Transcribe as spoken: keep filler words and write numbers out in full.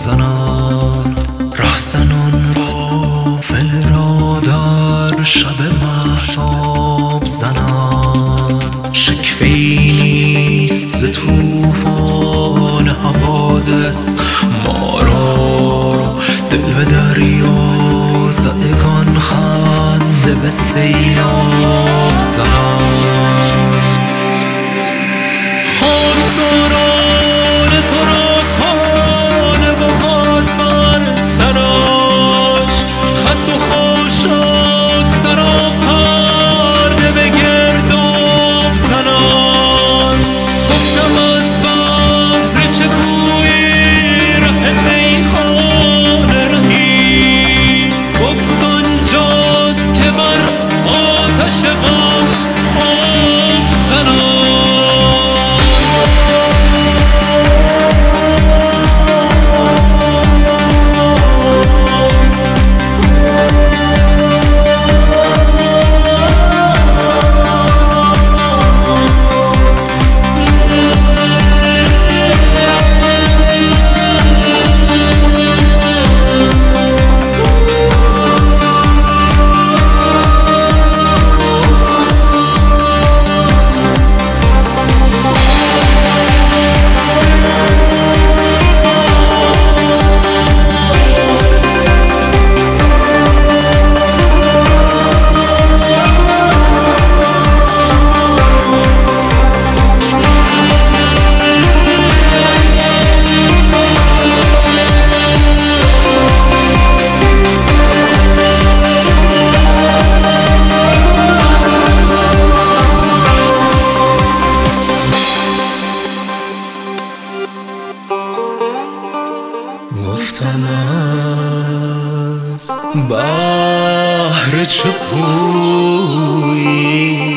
زنان، رهزنان غافل را در شب مهتاب زنان. شکوه‌ای نیست ز طوفان حوادث، ما را دل به دریا زدگان خنده به سیلاب زنان. خارساران تو را خانه بود بر سراش، خس و خاشاک سرا پرده به گرداب زنان. گفتم از بهر چه بویی ره میخانه رهی، گفت آنجاست که بر آتش غم آب زنان. گفتم از بهر چه بویی